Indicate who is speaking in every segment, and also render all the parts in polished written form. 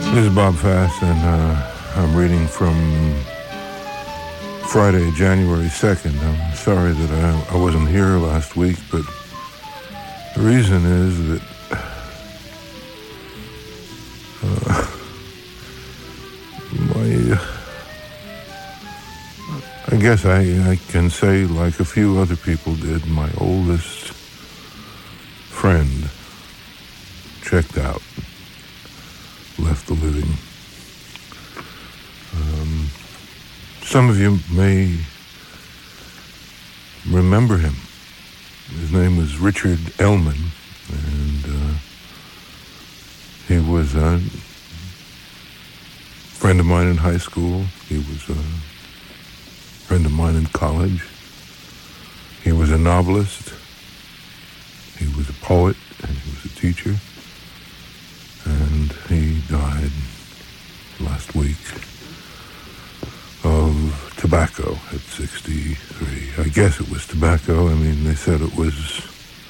Speaker 1: This is Bob Fass, and I'm reading from Friday, January 2nd. I'm sorry that I wasn't here last week, but the reason is that I guess I can say, like a few other people did, my oldest friend checked out, left the living. Some of you may remember him. His name was Richard Ellman, and he was a friend of mine in high school. He was a friend of mine in college. He was a novelist. He was a poet, and he was a teacher. And he died last week of tobacco at 63. I guess it was tobacco. I mean, they said it was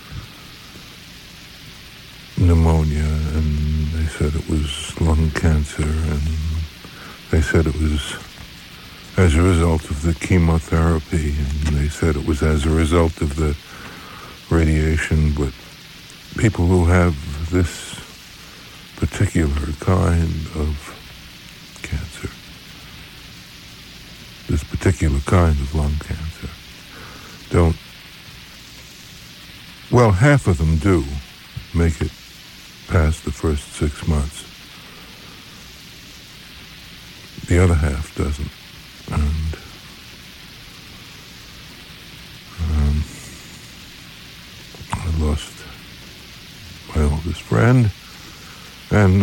Speaker 1: pneumonia, and they said it was lung cancer, and they said it was as a result of the chemotherapy, and they said it was as a result of the radiation. But people who have this particular kind of cancer, this particular kind of lung cancer, don't, well, half of them do make it past the first 6 months. The other half doesn't. And I lost my oldest friend, and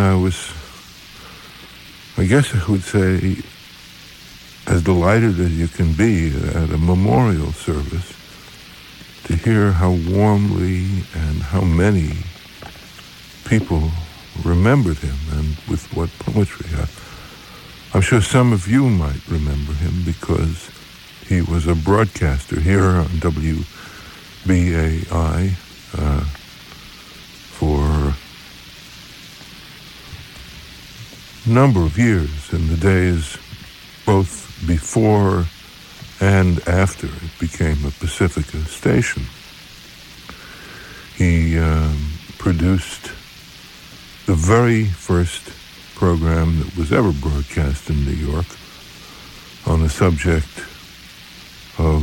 Speaker 1: I guess I would say, as delighted as you can be at a memorial service to hear how warmly and how many people remembered him, and with what poetry. I'm sure some of you might remember him because he was a broadcaster here on WBAI for a number of years, in the days both before and after it became a Pacifica station. He produced the very first program that was ever broadcast in New York on the subject of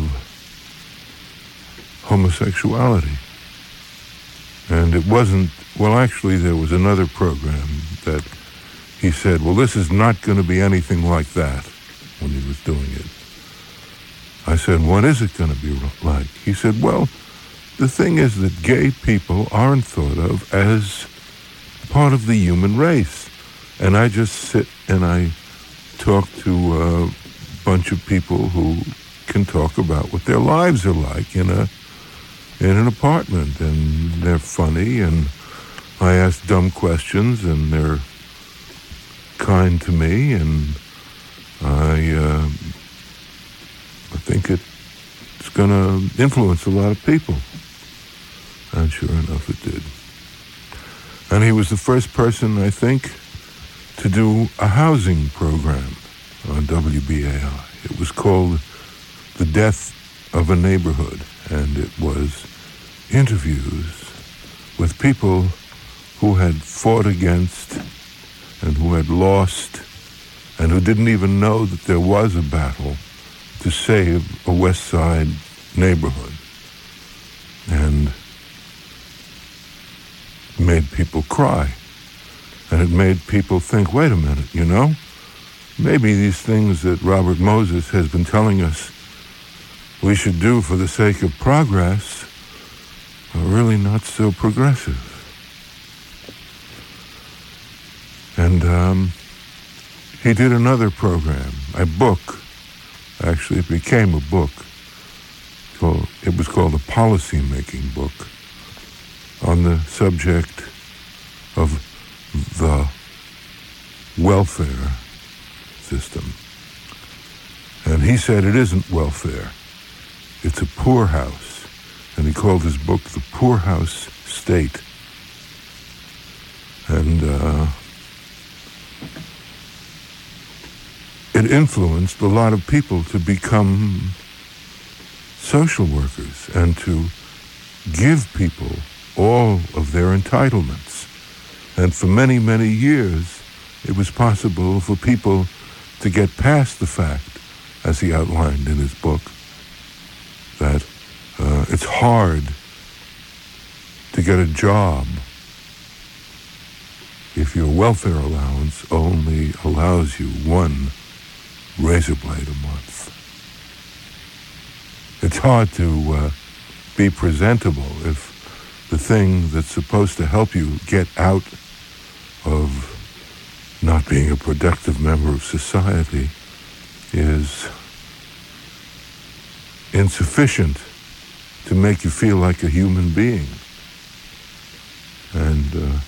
Speaker 1: homosexuality. And it wasn't, well, actually there was another program that he said, well, this is not going to be anything like that, when he was doing it. I said, what is it going to be like? He said, well, the thing is that gay people aren't thought of as part of the human race. And I just sit and I talk to a bunch of people who can talk about what their lives are like in an apartment, and they're funny, and I ask dumb questions, and they're kind to me, and I think it's going to influence a lot of people. And sure enough, it did. And he was the first person, I think, to do a housing program on WBAI. It was called The Death of a Neighborhood, and it was interviews with people who had fought against and who had lost and who didn't even know that there was a battle to save a West Side neighborhood, and made people cry. And it made people think, wait a minute, you know, maybe these things that Robert Moses has been telling us we should do for the sake of progress are really not so progressive. And he did another program, a book. Actually, it became a book. It was called a policy-making book on the subject of the welfare system. And he said it isn't welfare. It's a poorhouse. And he called his book The Poorhouse State. And it influenced a lot of people to become social workers and to give people all of their entitlements. And for many, many years, it was possible for people to get past the fact, as he outlined in his book, that it's hard to get a job if your welfare allowance only allows you one razor blade a month. It's hard to be presentable if the thing that's supposed to help you get out of not being a productive member of society is insufficient to make you feel like a human being. And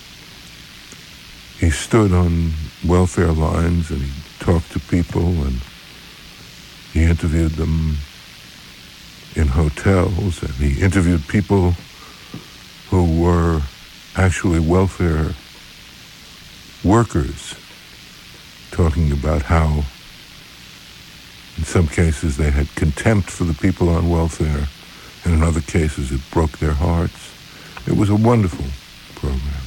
Speaker 1: he stood on welfare lines and he talked to people and he interviewed them in hotels and he interviewed people who were actually welfare workers, talking about how in some cases they had contempt for the people on welfare, and in other cases it broke their hearts. It was a wonderful program.